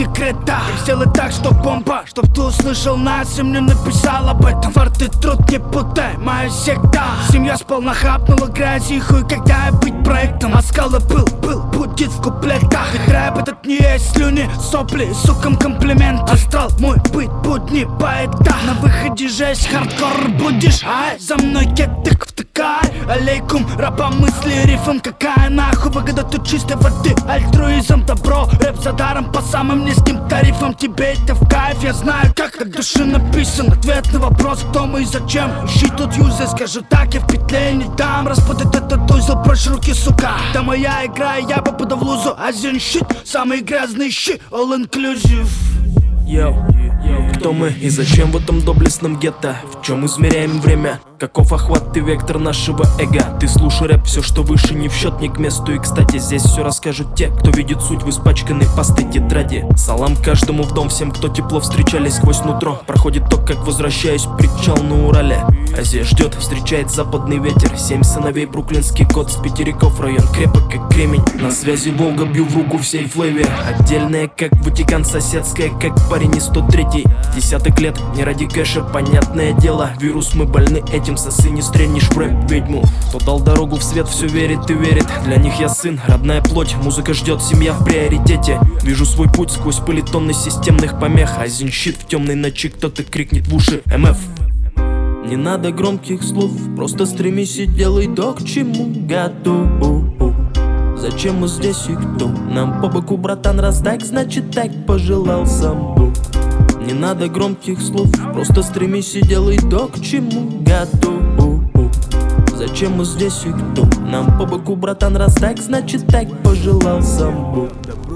секрета. Сделай так, что бомба, чтоб ты услышал нас и мне написал об этом. Фарт и труд не путай, моя секта. Семья сполна хапнула грязи, хуй, когда я быть проектом. А скала был, будет в куплетах. Ведь рэп этот не есть слюни, сопли, сукам комплимент. Астрал мой быть, будни поэта. На выходе жесть, хардкор будешь. Ай, за мной кетык втыкай. Алейкум, раба мысли, рифм. Какая нахуй выгода тут чистой воды. Альтруизм, добро, рэп за даром по самым низким тарифам. Тебе это в кайф, я знаю как от души написан. Ответ на вопрос, кто мы и зачем. Ищи тут юзер, скажу так, я в петле не дам. Распутать этот узел, прочь руки, сука. Это моя игра, и я попаду в лузу. Азиан щит, самый грязный щит, all inclusive. Йоу, кто мы и зачем в этом доблестном гетто? В чем измеряем время? Каков охват и вектор нашего эго? Ты слушай рэп, все что выше не в счет, не к месту. И кстати, здесь все расскажут те, кто видит суть в испачканной пастой тетради. Салам каждому в дом, всем, кто тепло встречались сквозь нутро. Проходит то, как возвращаюсь, причал на Урале. Азия ждет, встречает западный ветер. 7 сыновей, бруклинский кот, с пятериков район крепок, как кремень. На связи Волга, бью в руку всей флейве. Отдельная, как Ватикан, соседская, как парень из 103-й. Десяток лет, не ради кэша, понятное дело. Вирус, мы больны этим, сосы не стрельнешь в рэп ведьму. Кто дал дорогу в свет, все верит и верит. Для них я сын, родная плоть, музыка ждет, семья в приоритете. Вижу свой путь сквозь пыли тонны системных помех. Азин щит в темной ночи, кто-то крикнет в уши МФ. Не надо громких слов, просто стремись и делай то, к чему готов. Зачем мы здесь и кто? Нам по боку, братан, раз так, значит так пожелал сам Бог. Не надо громких слов, просто стремись и делай то, к чему готов. Зачем мы здесь и кто? Нам по боку, братан, раз так, значит так пожелал сам Бог.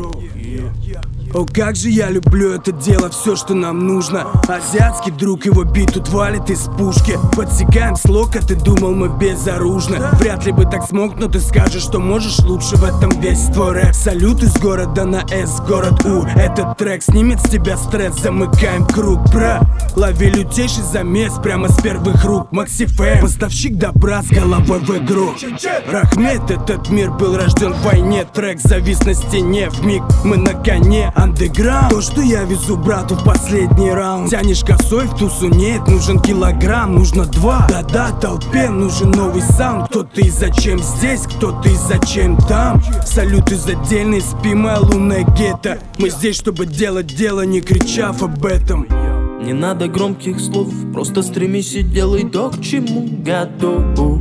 О, как же я люблю это дело, все, что нам нужно. Азиатский друг, его бит тут валит из пушки. Подсекаем слог, а ты думал мы безоружны. Вряд ли бы так смог, но ты скажешь, что можешь лучше. В этом весь твой рэп. Салют из города на С, город У. Этот трек снимет с тебя стресс, замыкаем круг, бра. Лови лютейший замес прямо с первых рук. Макси Фэм, поставщик добра с головой в игру. Рахмет, этот мир был рожден в войне. Трек завис на стене, вмиг мы на коне. Андеграунд, то, что я везу брату в последний раунд. Тянешь косой в тусу, нет, нужен килограмм, нужно 2. Да-да, толпе нужен новый саунд. Кто ты и зачем здесь, кто ты и зачем там. Салют из отдельной, спи, моя лунная гетто. Мы здесь, чтобы делать дело, не кричав об этом. Не надо громких слов, просто стремись и делай то, к чему готов.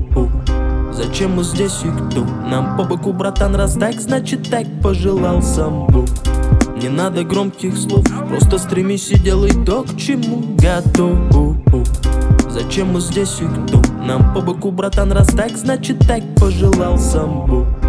Зачем мы здесь и кто? Нам по боку, братан, раз так, значит так пожелал сам Бог. Не надо громких слов, просто стремись и делай то, к чему готов. Зачем мы здесь и кто? Нам по боку, братан, раз так, значит так пожелал сам Бог.